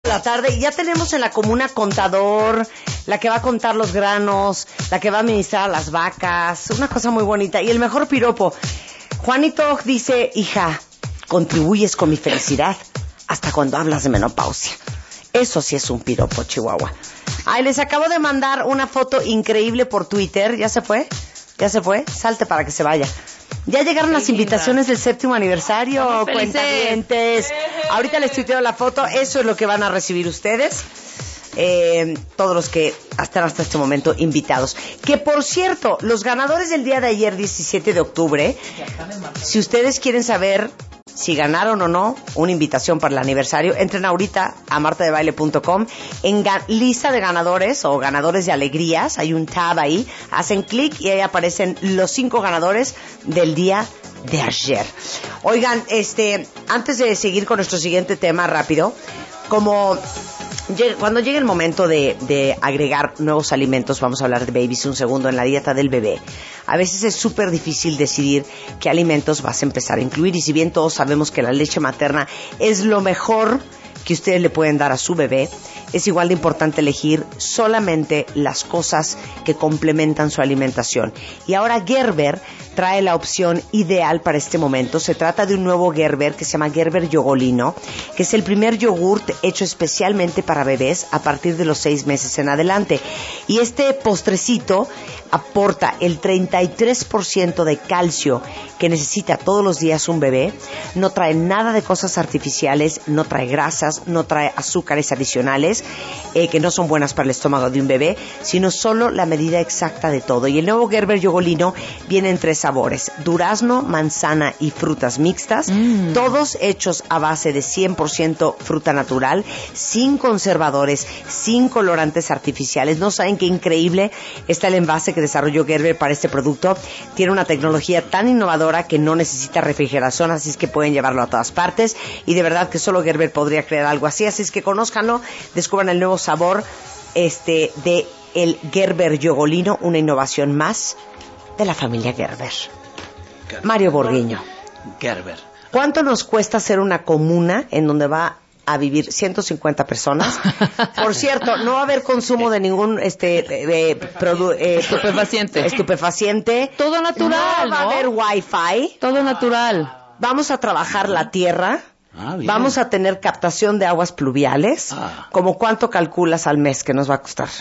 la tarde y ya tenemos en la comuna contador, la que va a contar los granos, la que va a administrar a las vacas, una cosa muy bonita. Y el mejor piropo, Juanito dice: hija, contribuyes con mi felicidad hasta cuando hablas de menopausia. Eso sí es un piropo, Chihuahua. Ay, les acabo de mandar una foto increíble por Twitter. ¿Ya se fue? ¿Ya se fue? Salte para que se vaya. Ya llegaron las invitaciones del 7º aniversario, cuentavientes. Ahorita les tuiteo la foto. Eso es lo que van a recibir ustedes. Todos los que están hasta este momento invitados. Que por cierto, los ganadores del día de ayer, 17 de octubre, si ustedes quieren saber si ganaron o no una invitación para el aniversario, entren ahorita a martadebaile.com. En lista de ganadores o ganadores de alegrías, hay un tab ahí, hacen clic y ahí aparecen los 5 ganadores del día de ayer. Oigan, antes de seguir con nuestro siguiente tema rápido, cuando llegue el momento de agregar nuevos alimentos, vamos a hablar de babies un segundo, en la dieta del bebé, a veces es súper difícil decidir qué alimentos vas a empezar a incluir. Y si bien todos sabemos que la leche materna es lo mejor que ustedes le pueden dar a su bebé, es igual de importante elegir solamente las cosas que complementan su alimentación. Y ahora Gerber trae la opción ideal para este momento. Se trata de un nuevo Gerber que se llama Gerber Yogolino, que es el primer yogurt hecho especialmente para bebés a partir de los 6 meses en adelante. Y este postrecito aporta el 33% de calcio que necesita todos los días un bebé. No trae nada de cosas artificiales, no trae grasas, no trae azúcares adicionales que no son buenas para el estómago de un bebé, sino solo la medida exacta de todo. Y el nuevo Gerber Yogolino viene en 3 sabores: durazno, manzana y frutas mixtas, todos hechos a base de 100% fruta natural, sin conservadores, sin colorantes artificiales. No saben qué increíble está el envase que desarrolló Gerber para este producto. Tiene una tecnología tan innovadora que no necesita refrigeración, así es que pueden llevarlo a todas partes, y de verdad que solo Gerber podría crear algo así. Así es que conózcanlo, descubran el nuevo sabor de el Gerber Yogolino, una innovación más de la familia Gerber. Mario Borguiño. Gerber. ¿Cuánto nos cuesta hacer una comuna en donde va a vivir 150 personas? Por cierto, no va a haber consumo de ningún estupefaciente. Todo natural, No va a haber wifi. Todo natural. Vamos a trabajar la tierra. Vamos a tener captación de aguas pluviales. ¿Cómo cuánto calculas al mes que nos va a costar?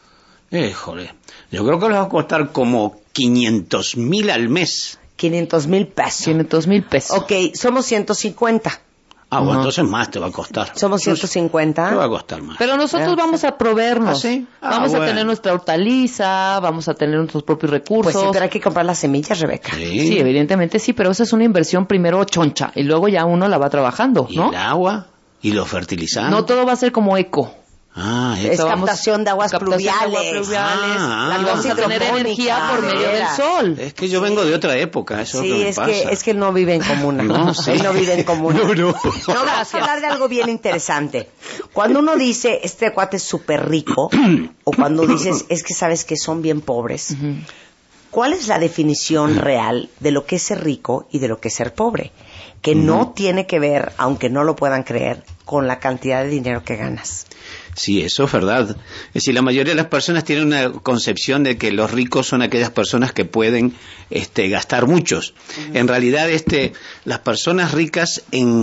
Híjole, yo creo que nos va a costar como 500,000 al mes. 500,000 pesos. 500,000 pesos. Ok, somos 150. Bueno, entonces más te va a costar. Somos 150. Te va a costar más. Pero nosotros vamos a proveernos. ¿Sí? Vamos a tener nuestra hortaliza, vamos a tener nuestros propios recursos. Pues sí, pero hay que comprar las semillas, Rebeca. Sí, evidentemente sí, pero esa es una inversión primero choncha y luego ya uno la va trabajando, ¿no? Y el agua y los fertilizantes. No todo va a ser como eco. Es captación de aguas pluviales. Y vamos a tener energía por medio del sol. Es que yo vengo de otra época, eso sí, es lo que me pasa. Es que él no vive en comuna. No, sí. Él no vive en comuna. No, vamos a hablar de algo bien interesante. Cuando uno dice, este cuate es súper rico, o cuando dices, es que sabes que son bien pobres, ¿cuál es la definición real de lo que es ser rico y de lo que es ser pobre? Que no tiene que ver, aunque no lo puedan creer, con la cantidad de dinero que ganas. Sí, eso es verdad. Es decir, la mayoría de las personas tienen una concepción de que los ricos son aquellas personas que pueden gastar muchos. En realidad, las personas ricas,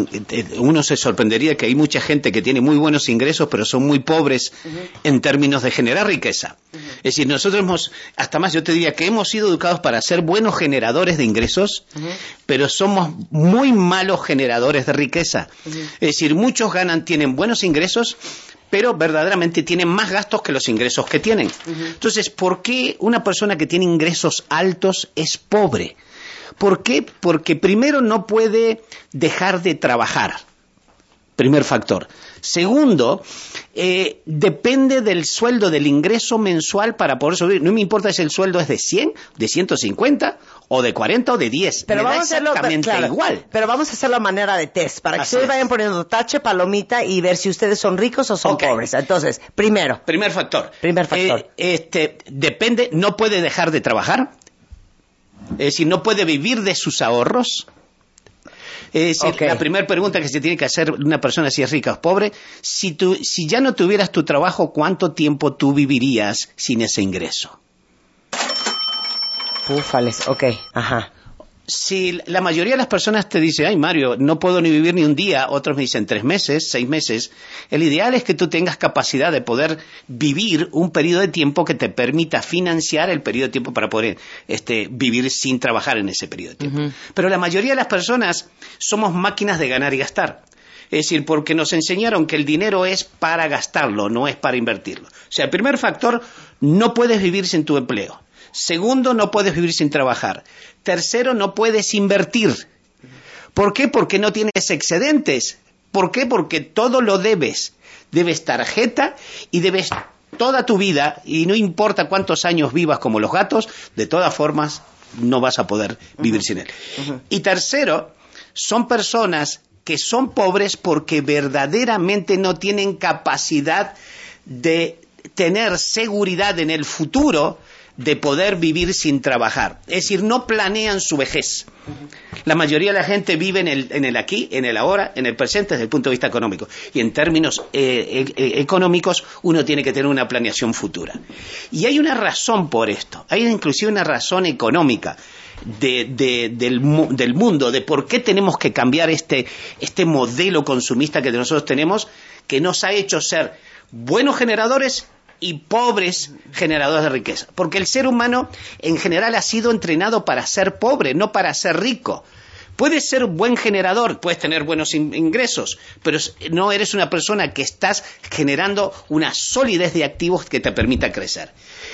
uno se sorprendería que hay mucha gente que tiene muy buenos ingresos, pero son muy pobres en términos de generar riqueza. Es decir, nosotros hasta más, yo te diría que hemos sido educados para ser buenos generadores de ingresos, pero somos muy malos generadores de riqueza. Es decir, muchos tienen buenos ingresos, pero verdaderamente tienen más gastos que los ingresos que tienen. Entonces, ¿por qué una persona que tiene ingresos altos es pobre? ¿Por qué? Porque primero no puede dejar de trabajar. Primer factor. Segundo, depende del sueldo, del ingreso mensual para poder sobrevivir. No me importa si el sueldo es de 100, de 150, o de 40 o de 10. Pero vamos a hacerlo igual. Pero vamos a hacer la manera de test, para que ustedes vayan poniendo tache, palomita, y ver si ustedes son ricos o son pobres. Entonces, Primer factor. Depende, no puede dejar de trabajar. Es decir, no puede vivir de sus ahorros. Okay. La primera pregunta que se tiene que hacer una persona si es rica o pobre, si ya no tuvieras tu trabajo, ¿cuánto tiempo tú vivirías sin ese ingreso? Ufales, ok, ajá. Si la mayoría de las personas te dicen, ay Mario, no puedo ni vivir ni un día, otros me dicen 3 meses, 6 meses, el ideal es que tú tengas capacidad de poder vivir un periodo de tiempo que te permita financiar el periodo de tiempo para poder vivir sin trabajar en ese periodo de tiempo. Pero la mayoría de las personas somos máquinas de ganar y gastar. Es decir, porque nos enseñaron que el dinero es para gastarlo, no es para invertirlo. O sea, el primer factor, no puedes vivir sin tu empleo. Segundo, no puedes vivir sin trabajar. Tercero, no puedes invertir. ¿Por qué? Porque no tienes excedentes. ¿Por qué? Porque todo lo debes. Debes tarjeta y debes toda tu vida, y no importa cuántos años vivas como los gatos, de todas formas no vas a poder vivir sin él. Y tercero, son personas que son pobres porque verdaderamente no tienen capacidad de tener seguridad en el futuro de poder vivir sin trabajar. Es decir, no planean su vejez. La mayoría de la gente vive en el aquí, en el ahora, en el presente desde el punto de vista económico. Y en términos económicos, uno tiene que tener una planeación futura. Y hay una razón por esto. Hay inclusive una razón económica del mundo, de por qué tenemos que cambiar este modelo consumista que nosotros tenemos, que nos ha hecho ser buenos generadores y pobres generadores de riqueza. Porque el ser humano en general ha sido entrenado para ser pobre, no para ser rico. Puedes ser buen generador, puedes tener buenos ingresos, pero no eres una persona que estás generando una solidez de activos que te permita crecer.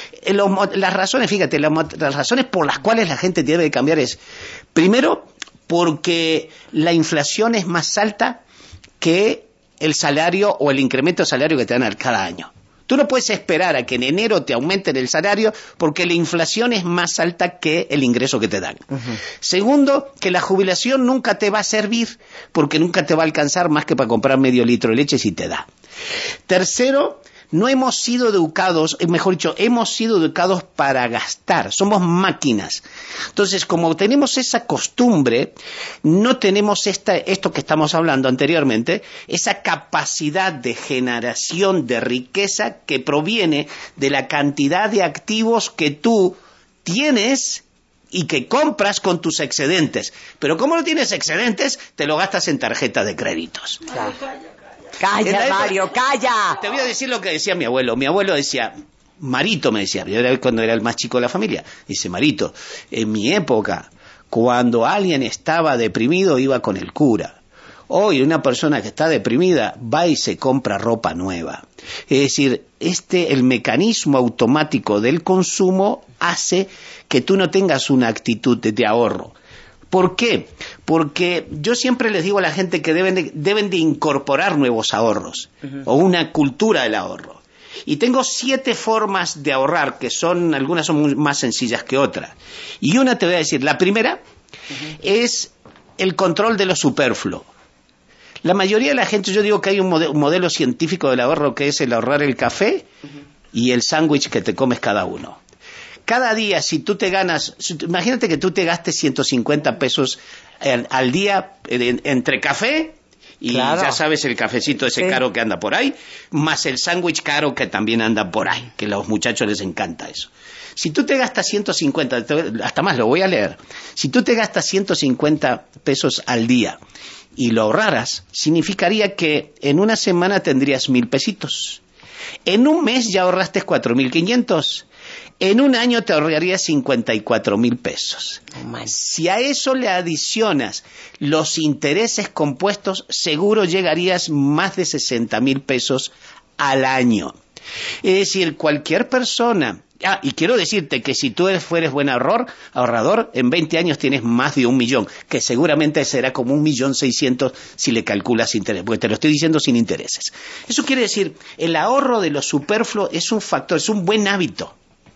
Las razones, fíjate, las razones por las cuales la gente debe cambiar es, primero, porque la inflación es más alta que el salario o el incremento de salario que te dan cada año. Tú no puedes esperar a que en enero te aumenten el salario porque la inflación es más alta que el ingreso que te dan. Segundo, que la jubilación nunca te va a servir porque nunca te va a alcanzar más que para comprar medio litro de leche si te da. Tercero, no hemos sido educados, mejor dicho, hemos sido educados para gastar, somos máquinas. Entonces, como tenemos esa costumbre, no tenemos esto que estamos hablando anteriormente, esa capacidad de generación de riqueza que proviene de la cantidad de activos que tú tienes y que compras con tus excedentes. Pero como no tienes excedentes, te lo gastas en tarjeta de créditos. Claro. Calla, Mario, calla. Te voy a decir lo que decía mi abuelo. Mi abuelo decía, Marito me decía, yo era cuando era el más chico de la familia, dice, Marito, en mi época, cuando alguien estaba deprimido, iba con el cura. Hoy una persona que está deprimida va y se compra ropa nueva. Es decir, el mecanismo automático del consumo hace que tú no tengas una actitud de ahorro. ¿Por qué? Porque yo siempre les digo a la gente que deben de incorporar nuevos ahorros o una cultura del ahorro. Y tengo 7 formas de ahorrar, que algunas son más sencillas que otras. Y una te voy a decir, la primera es el control de lo superfluo. La mayoría de la gente, yo digo que hay un modelo científico del ahorro que es el ahorrar el café y el sándwich que te comes cada uno. Cada día, si tú te ganas, imagínate que tú te gastes 150 pesos al día entre café y claro, ya sabes el cafecito ese caro que anda por ahí, más el sándwich caro que también anda por ahí, que a los muchachos les encanta eso. Si tú te gastas 150, hasta más lo voy a leer, si tú te gastas 150 pesos al día y lo ahorraras, significaría que en una semana tendrías 1,000 pesitos. En un mes ya ahorraste 4,500. En un año te ahorrarías 54,000 pesos. Si a eso le adicionas los intereses compuestos, seguro llegarías más de 60,000 pesos al año. Es decir, cualquier persona... y quiero decirte que si tú fueres buen ahorrador, en 20 años tienes más de 1,000,000, que seguramente será como 1,600,000 si le calculas interés, porque te lo estoy diciendo sin intereses. Eso quiere decir, el ahorro de lo superfluo es un factor, es un buen hábito.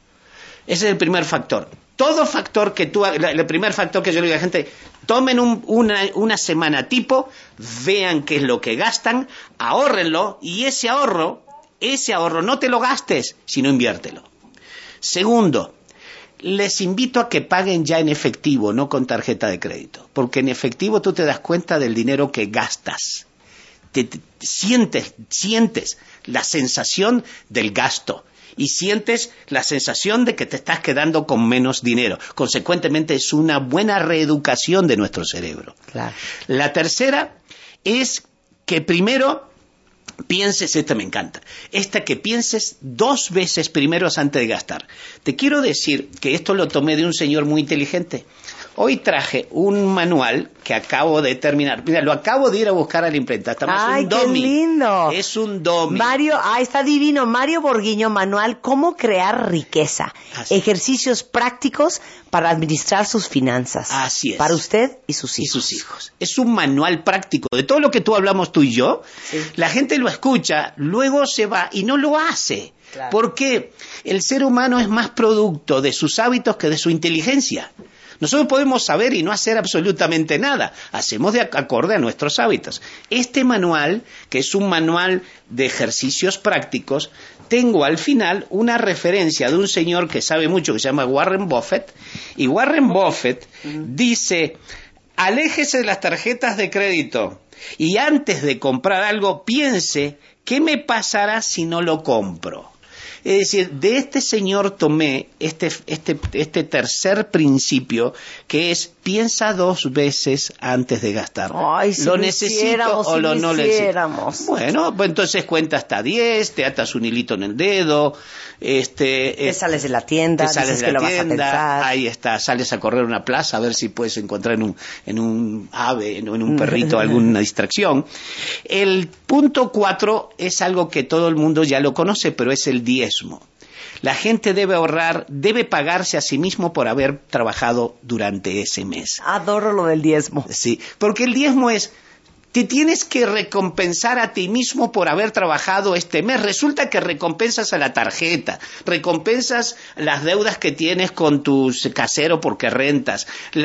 Ese es el primer factor. Todo factor que el primer factor que yo le digo a la gente, tomen una semana tipo, vean qué es lo que gastan, ahórrenlo, y ese ahorro no te lo gastes, sino inviértelo. Segundo, les invito a que paguen ya en efectivo, no con tarjeta de crédito, porque en efectivo tú te das cuenta del dinero que gastas. Sientes la sensación del gasto y sientes la sensación de que te estás quedando con menos dinero. Consecuentemente es una buena reeducación de nuestro cerebro. Claro. La tercera es que primero pienses, esta me encanta, que pienses 2 veces primero antes de gastar. Te quiero decir que esto lo tomé de un señor muy inteligente. Hoy traje un manual que acabo de terminar. Mira, lo acabo de ir a buscar a la imprenta. ¡Ay, qué lindo! Es un dummy. Mario, está divino. Mario Borguiño, manual Cómo crear riqueza. Así. Ejercicios prácticos para administrar sus finanzas. Así es. Para usted y sus hijos. Es un manual práctico. De todo lo que tú hablamos tú y yo, sí. La gente lo escucha, luego se va y no lo hace. Claro. Porque el ser humano es más producto de sus hábitos que de su inteligencia. Nosotros podemos saber y no hacer absolutamente nada. Hacemos de acorde a nuestros hábitos. Este manual, que es un manual de ejercicios prácticos, tengo al final una referencia de un señor que sabe mucho, que se llama Warren Buffett. Y Warren Buffett dice, aléjese de las tarjetas de crédito y antes de comprar algo, piense, ¿qué me pasará si no lo compro? Es decir, de este señor tomé este tercer principio, que es piensa 2 veces antes de gastar. Ay, si ¿Lo necesito o lo no necesito? Bueno, pues entonces cuenta hasta 10, te atas un hilito en el dedo, te sales de la tienda, dices que lo vas a pensar. Ahí está, sales a correr a una plaza a ver si puedes encontrar en un ave, en un perrito alguna distracción. El punto 4 es algo que todo el mundo ya lo conoce, pero es el diezmo. La gente debe ahorrar, debe pagarse a sí mismo por haber trabajado durante ese mes. Adoro lo del diezmo. Sí, porque el diezmo es, te tienes que recompensar a ti mismo por haber trabajado este mes. Resulta que recompensas a la tarjeta, recompensas las deudas que tienes con tu casero porque rentas,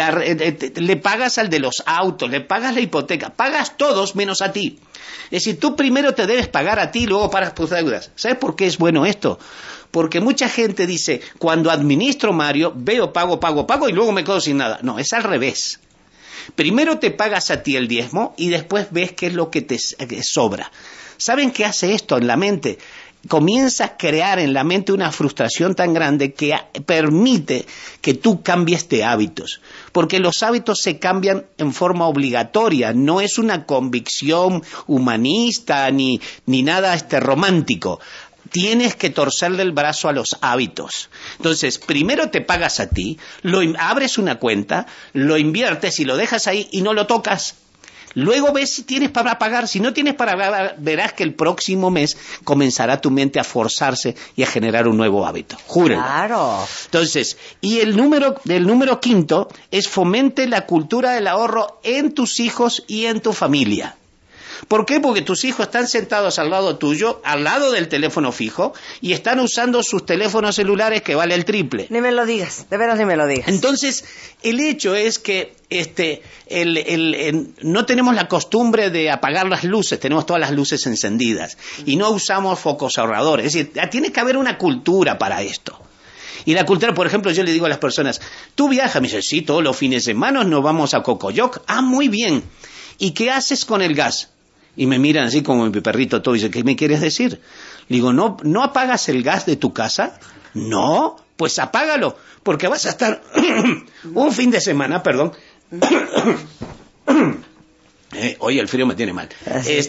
le pagas al de los autos, le pagas la hipoteca, pagas todos menos a ti. Es decir, tú primero te debes pagar a ti y luego pagas tus deudas. ¿Sabes por qué es bueno esto? Porque mucha gente dice, cuando administro, Mario, veo, pago y luego me quedo sin nada. No, es al revés. Primero te pagas a ti el diezmo y después ves qué es lo que te sobra. ¿Saben qué hace esto en la mente? Comienza a crear en la mente una frustración tan grande que permite que tú cambies de hábitos. Porque los hábitos se cambian en forma obligatoria, no es una convicción humanista ni nada romántico. Tienes que torcerle el brazo a los hábitos. Entonces, primero te pagas a ti, abres una cuenta, lo inviertes y lo dejas ahí y no lo tocas. Luego ves si tienes para pagar. Si no tienes para pagar, verás que el próximo mes comenzará tu mente a forzarse y a generar un nuevo hábito. Júrenlo. Claro. Entonces, y el número 5 es fomente la cultura del ahorro en tus hijos y en tu familia. ¿Por qué? Porque tus hijos están sentados al lado tuyo, al lado del teléfono fijo, y están usando sus teléfonos celulares que vale el triple. Ni me lo digas, de veras ni me lo digas. Entonces, el hecho es que no tenemos la costumbre de apagar las luces, tenemos todas las luces encendidas, y no usamos focos ahorradores. Es decir, tiene que haber una cultura para esto. Y la cultura, por ejemplo, yo le digo a las personas, ¿tú viajas? Me dice, sí, todos los fines de semana nos vamos a Cocoyoc. Ah, muy bien. ¿Y qué haces con el gas? Y me miran así como mi perrito todo y dice, ¿qué me quieres decir? Le digo, ¿no apagas el gas de tu casa? No, pues apágalo, porque vas a estar un fin de semana, perdón. Oye, el frío me tiene mal.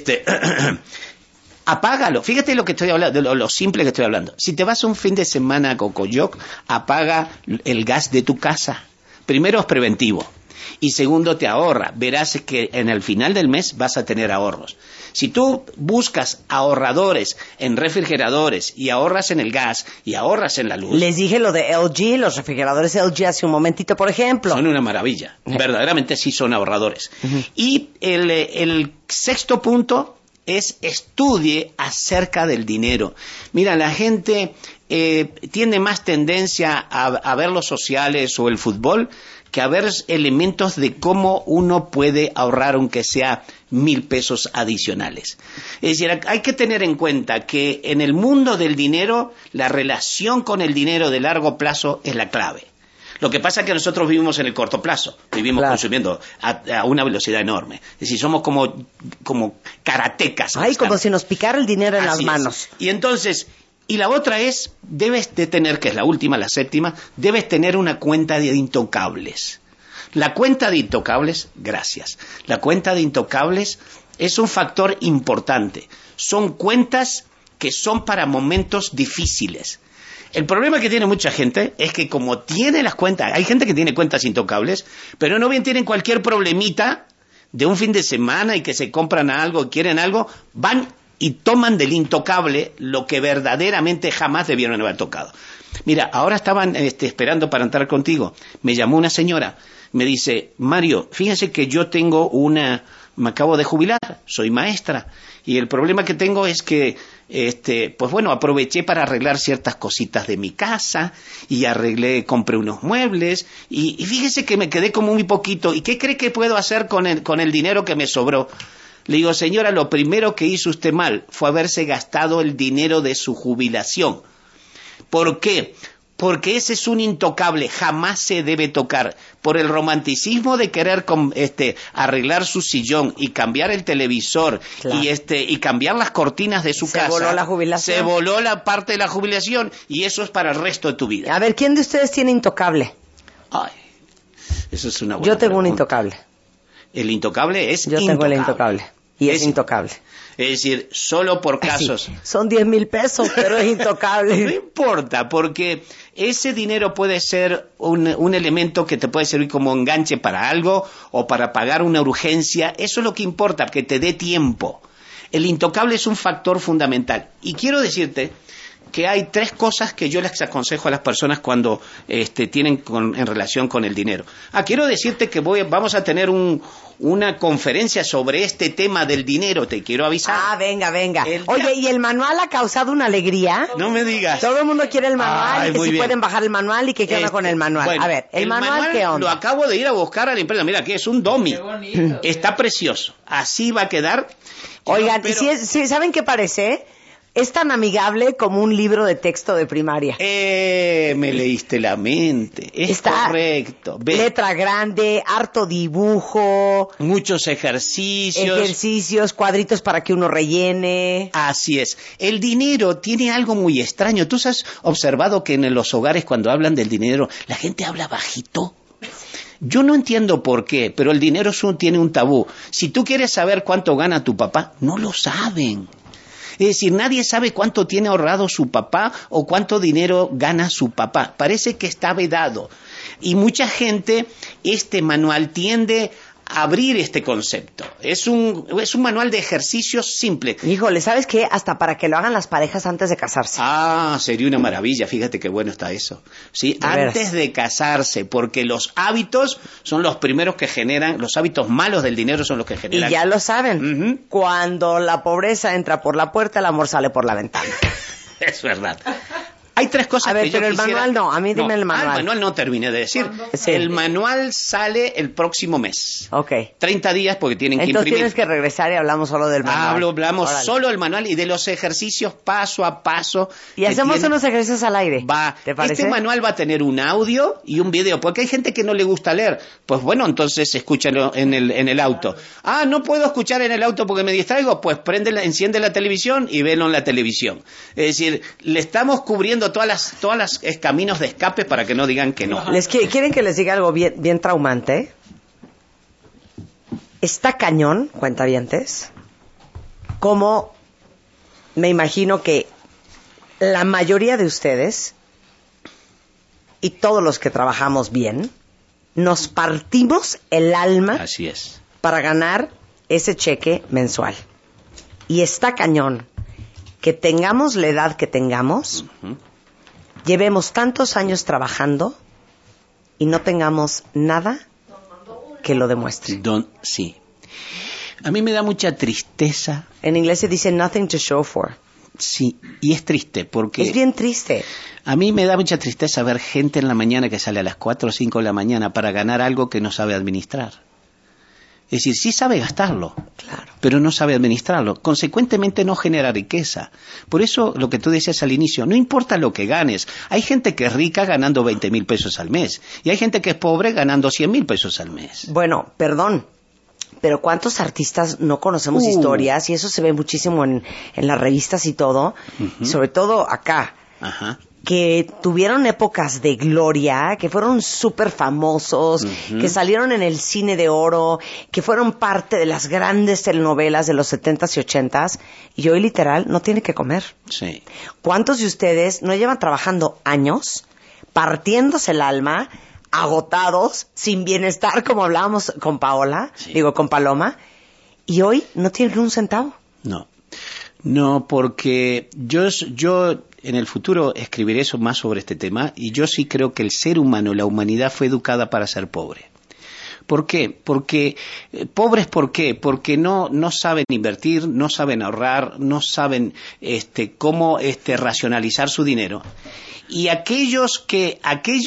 Apágalo. Fíjate lo que estoy hablando, de lo simple que estoy hablando. Si te vas un fin de semana a Cocoyoc, apaga el gas de tu casa. Primero es preventivo. Y segundo, te ahorra. Verás que en el final del mes vas a tener ahorros. Si tú buscas ahorradores en refrigeradores y ahorras en el gas y ahorras en la luz... Les dije lo de LG, los refrigeradores LG hace un momentito, por ejemplo. Son una maravilla. Verdaderamente sí son ahorradores. Y el 6º punto es estudie acerca del dinero. Mira, la gente tiene más tendencia a ver los sociales o el fútbol que a ver elementos de cómo uno puede ahorrar aunque sea 1,000 pesos adicionales. Es decir, hay que tener en cuenta que en el mundo del dinero, la relación con el dinero de largo plazo es la clave. Lo que pasa es que nosotros vivimos en el corto plazo, vivimos consumiendo a una velocidad enorme. Es decir, somos como karatecas. Ay, como si nos picara el dinero en las manos. Y entonces, y la otra es, debes de tener, que es la última, la séptima, debes tener una cuenta de intocables. La cuenta de intocables, gracias. La cuenta de intocables es un factor importante. Son cuentas que son para momentos difíciles. El problema que tiene mucha gente es que como tiene las cuentas, hay gente que tiene cuentas intocables, pero no bien tienen cualquier problemita de un fin de semana y que se compran algo, quieren algo, van y toman del intocable lo que verdaderamente jamás debieron haber tocado. Mira, ahora estaban esperando para entrar contigo. Me llamó una señora, me dice, Mario, fíjense que yo me acabo de jubilar, soy maestra, y el problema que tengo es que pues bueno, aproveché para arreglar ciertas cositas de mi casa y compré unos muebles y fíjese que me quedé como muy poquito. ¿Y qué cree que puedo hacer con el dinero que me sobró? Le digo, señora, lo primero que hizo usted mal fue haberse gastado el dinero de su jubilación. ¿Por qué? Porque ese es un intocable, jamás se debe tocar. Por el romanticismo de querer arreglar su sillón y cambiar el televisor, claro, y cambiar las cortinas de su casa. Se voló la jubilación. Se voló la parte de la jubilación y eso es para el resto de tu vida. A ver, ¿quién de ustedes tiene intocable? Ay, eso es una buena Yo tengo pregunta. Un intocable. El intocable es Yo tengo el intocable. Y es intocable. Es decir, solo por casos. Sí, son 10,000 pesos, pero es intocable. No importa, porque ese dinero puede ser un elemento que te puede servir como enganche para algo o para pagar una urgencia. Eso es lo que importa, que te dé tiempo. El intocable es un factor fundamental. Y quiero decirte que hay 3 cosas que yo les aconsejo a las personas cuando tienen en relación con el dinero. Quiero decirte que vamos a tener una conferencia sobre este tema del dinero, te quiero avisar. Venga. Oye, ¿y el manual ha causado una alegría? No me digas. Todo el mundo quiere el manual. Ay, y que si bien. pueden bajar el manual y que qué onda con el manual. Bueno, a ver, ¿el manual qué onda? Lo acabo de ir a buscar a la empresa. Mira, aquí es un dummy. Qué bonito. Está precioso. Así va a quedar. Oigan, ¿saben qué parece? Es tan amigable como un libro de texto de primaria. Me leíste la mente. Está correcto. Letra grande, harto dibujo. Muchos ejercicios. Cuadritos para que uno rellene. Así es. El dinero tiene algo muy extraño. ¿Tú has observado que en los hogares cuando hablan del dinero, la gente habla bajito? Yo no entiendo por qué, pero el dinero tiene un tabú. Si tú quieres saber cuánto gana tu papá, no lo saben. Es decir, nadie sabe cuánto tiene ahorrado su papá o cuánto dinero gana su papá. Parece que está vedado. Y mucha gente, este manual tiende a abrir este concepto. Es un manual de ejercicios simple. Híjole, ¿sabes qué? Hasta para que lo hagan las parejas antes de casarse. Sería una maravilla. Fíjate qué bueno está eso. Sí, antes de casarse, porque los hábitos son los primeros que generan, los hábitos malos del dinero son los que generan. Y ya lo saben. Cuando la pobreza entra por la puerta, el amor sale por la ventana. Es verdad. Hay 3 cosas que yo quisiera... pero el manual no, a mí dime el manual. El manual no terminé de decir. Sí. El manual sale el próximo mes. Ok. 30 días porque tienen que Entonces imprimir. tienes que regresar y hablamos solo del manual. Hablamos solo del manual y de los ejercicios paso a paso. Y hacemos unos ejercicios al aire. ¿Te parece? Este manual va a tener un audio y un video, porque hay gente que no le gusta leer. Pues bueno, entonces escúchalo en el auto. No puedo escuchar en el auto porque me distraigo. Pues enciende la televisión y velo en la televisión. Es decir, le estamos cubriendo todas las caminos de escape para que no digan que no. ¿Quieren que les diga algo bien traumante? Está cañón, cuentavientes, como me imagino que la mayoría de ustedes y todos los que trabajamos bien nos partimos el alma. Así es. Para ganar ese cheque mensual. Y está cañón que tengamos la edad que tengamos, llevemos tantos años trabajando y no tengamos nada que lo demuestre. Sí. A mí me da mucha tristeza. En inglés se dice nothing to show for. Sí, y es triste porque... Es bien triste. A mí me da mucha tristeza ver gente en la mañana que sale a las 4 o 5 de la mañana para ganar algo que no sabe administrar. Es decir, sí sabe gastarlo, Claro. pero no sabe administrarlo. Consecuentemente no genera riqueza. Por eso lo que tú decías al inicio, no importa lo que ganes. Hay gente que es rica ganando 20,000 pesos al mes. Y hay gente que es pobre ganando 100,000 pesos al mes. Bueno, perdón, pero ¿cuántos artistas no conocemos historias? Y eso se ve muchísimo en las revistas y todo, sobre todo acá, Ajá. que tuvieron épocas de gloria, que fueron súper famosos, que salieron en el cine de oro, que fueron parte de las grandes telenovelas de los 70s y 80s, y hoy literal no tiene que comer. Sí. ¿Cuántos de ustedes no llevan trabajando años, partiéndose el alma, agotados, sin bienestar, como hablábamos con Paola, con Paloma, y hoy no tienen un centavo? No, porque yo en el futuro escribiré más sobre este tema, y yo sí creo que el ser humano, la humanidad fue educada para ser pobre. ¿Por qué? Porque pobres, ¿por qué? Porque no saben invertir, no saben ahorrar, no saben cómo racionalizar su dinero. Y aquellos que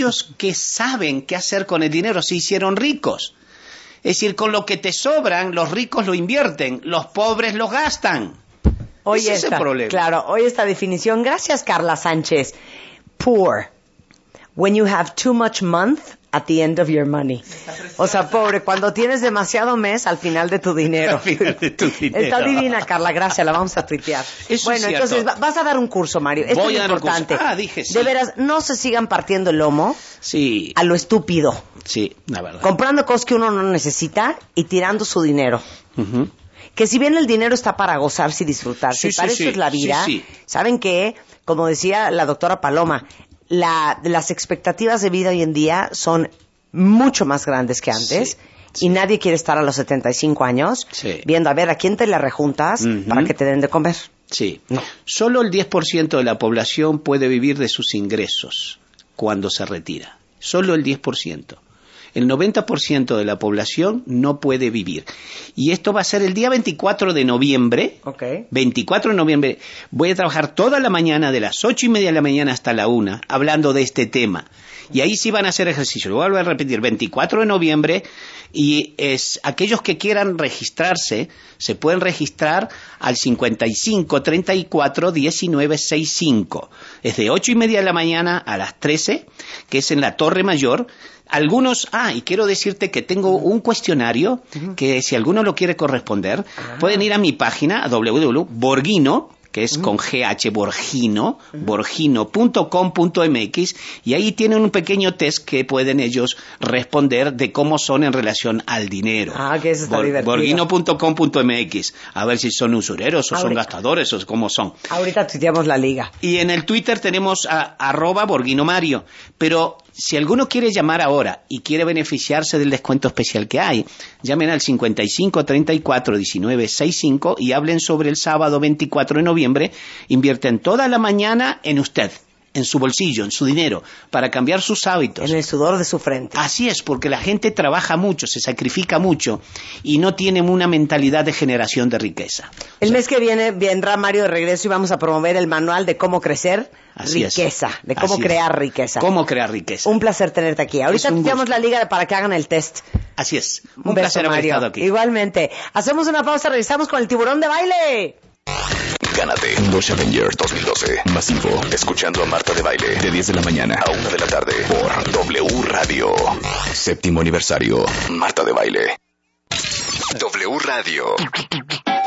saben qué hacer con el dinero se hicieron ricos. Es decir, con lo que te sobran, los ricos lo invierten, los pobres lo gastan. Ese es el problema. Claro, hoy esta definición. Gracias, Carla Sánchez. Poor. When you have too much month at the end of your money. O sea, pobre, cuando tienes demasiado mes al final de tu dinero. Al final de tu dinero. Está divina, Carla, gracias, la vamos a tuitear. Bueno, entonces vas a dar un curso, Mario. Esto Voy es a dar un importante. curso. Dije sí. De veras, no se sigan partiendo el lomo Sí. a lo estúpido. Sí, la verdad. Comprando cosas que uno no necesita y tirando su dinero. Que si bien el dinero está para gozarse y disfrutarse, y para eso es la vida, ¿saben qué? Como decía la doctora Paloma, las expectativas de vida hoy en día son mucho más grandes que antes, y nadie quiere estar a los 75 años viendo a ver a quién te la rejuntas para que te den de comer. Sí. No. Solo el 10% de la población puede vivir de sus ingresos cuando se retira. Solo el 10%. El 90% de la población no puede vivir. Y esto va a ser el día 24 de noviembre. 24 de noviembre. Voy a trabajar toda la mañana, de las 8:30 de la mañana hasta la 1, hablando de este tema. Y ahí sí van a hacer ejercicio. Lo voy a repetir, 24 de noviembre. Y aquellos que quieran registrarse, se pueden registrar al 55 34 19 65. Es de 8:30 de la mañana a las 13, que es en la Torre Mayor. Algunos, y quiero decirte que tengo un cuestionario que si alguno lo quiere corresponder, pueden ir a mi página, a www.borghino, que es con GH, borghino.com.mx, y ahí tienen un pequeño test que pueden ellos responder de cómo son en relación al dinero. Que eso está divertido. Borghino.com.mx, a ver si son usureros o son gastadores o cómo son. Ahorita tuiteamos la liga. Y en el Twitter tenemos @BorghinoMario, pero si alguno quiere llamar ahora y quiere beneficiarse del descuento especial que hay, llamen al 55 34 19 65 y hablen sobre el sábado 24 de noviembre. Invierten toda la mañana en usted, en su bolsillo, en su dinero, para cambiar sus hábitos. En el sudor de su frente. Así es, porque la gente trabaja mucho, se sacrifica mucho y no tienen una mentalidad de generación de riqueza. El mes que viene vendrá Mario de regreso y vamos a promover el manual de cómo crecer riqueza, de cómo crear riqueza. Cómo crear riqueza. Un placer tenerte aquí. Ahorita tuiteamos la liga para que hagan el test. Así es. Un placer haber estado aquí. Igualmente. Hacemos una pausa, regresamos con el tiburón de baile. Gánate Los Avengers 2012. Masivo. Escuchando a Marta de Baile. De 10 de la mañana a 1 de la tarde. Por W Radio. 7º aniversario. Marta de Baile. W Radio.